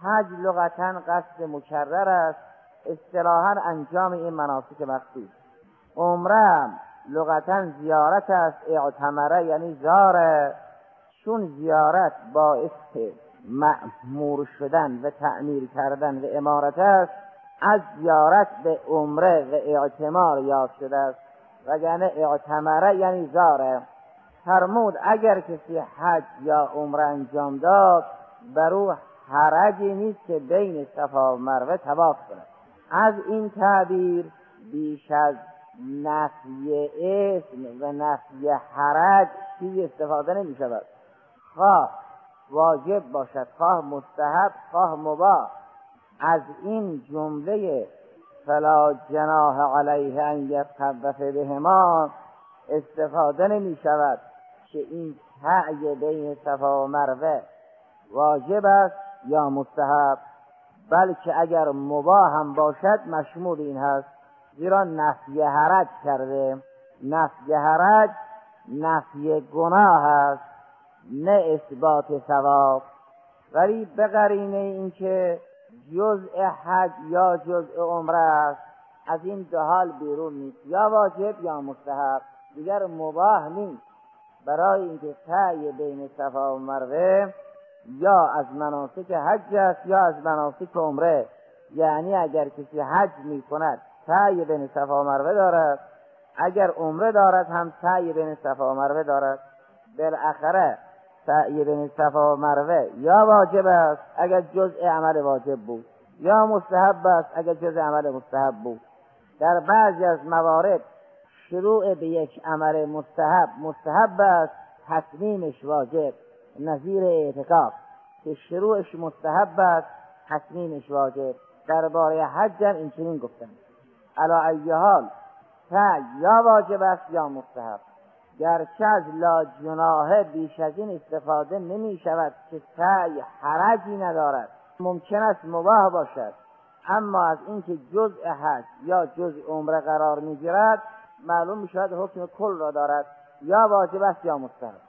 حج لغتاً قصد مکرر است، اصطلاحاً انجام این مناسک مخصوص. عمره لغتاً زیارت است، اعتمره یعنی زاره، چون زیارت باعث مأمور شدن و تعمیر کردن و امارت است، از زیارت به عمره و اعتمار یاد شده است، وگرنه اعتمره یعنی زاره. فرمود اگر کسی حج یا عمره انجام داد، بر او حرجی نیست که بین صفا و مروه طواف کند. از این تعبیر بیش از نفی اسم و نفی حرج چیزی استفاده نمی شود. خواه واجب باشد، خواه مستحب، خواه مباح. از این جمله فلا جناح علیه ان یطوف بهما استفاده نمی شود که این سعی بین صفا و مروه واجب است یا مستحب، بلکه اگر مباح هم باشد مشمول این هست، زیرا نفی حرج کرده. نفی حرج نفی گناه است، نه اثبات ثواب. ولی به قرینه این که جزء حج یا جزء عمره است، از این دو حال بیرون نیست، یا واجب یا مستحب، دیگر مباح نیست. برای اینکه سعی بین صفا و مروه یا از مناسک حج است یا از مناسک عمره. یعنی اگر کسی حج می کند سعی بین صفا و مروه دارد، اگر عمره دارد هم سعی بین صفا و مروه دارد. بالاخره سعی بین صفا و مروه یا واجب است اگر جزء عمل واجب بود، یا مستحب است اگر جزء عمل مستحب بود. در بعضی از موارد شروع به یک عمل مستحب است، تتمیمش واجب، نظیر اعتکاف که شروعش مستحب است، تتمیمش واجب. درباره حج این چنین گفتن. علی ای حال سعی یا واجب است یا مستحب. گرچه از لا جناح بیش از این استفاده نمی شود که سعی حرجی ندارد، ممکن است مباح باشد، اما از اینکه جزء حج یا جزء عمره قرار می گیرد معلوم می شود حکم کل را دارد، یا واجب است یا مستحب.